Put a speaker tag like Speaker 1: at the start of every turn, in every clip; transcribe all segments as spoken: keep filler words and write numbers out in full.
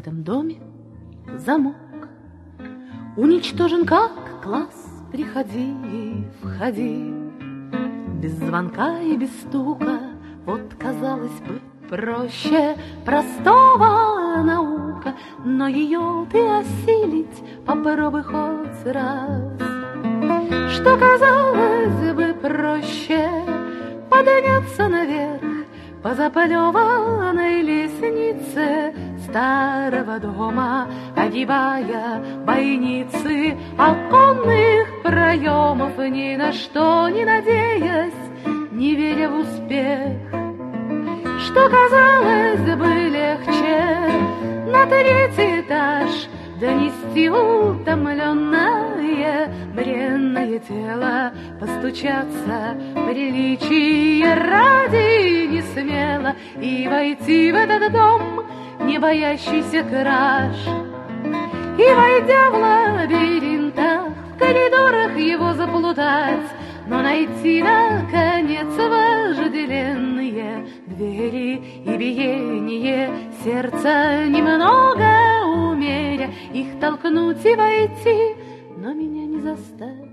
Speaker 1: этом доме замок. Уничтожен как класс, приходи, входи. Без звонка и без стука, вот, казалось бы, проще простого наука, но ее ты осилить попробуй хоть раз. Что, казалось бы, проще подняться наверх по заплеванной лестнице старого дома, огибая бойницы оконных проемов, ни на что не надеясь, не веря в успех. Что, казалось бы, легче на третий этаж донести утомленное бренное тело, постучаться приличие ради не смело и войти в этот дом, не боящийся краж. И, войдя в лабиринтах, в коридорах его заплутать, но найти, наконец, вожделенные двери и биение сердца немного умеря, их толкнуть и войти, но меня не застать.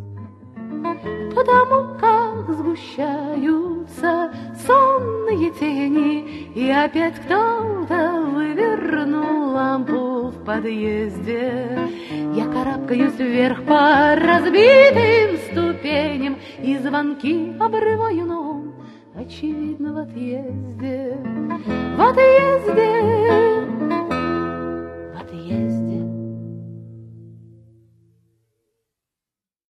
Speaker 1: Потому как сгущаются сонные тени, и опять кто-то вывернул лампу в подъезде. Я карабкаюсь вверх по разбитым ступеням, и звонки обрываю, но очевидно в отъезде, в отъезде, в отъезде.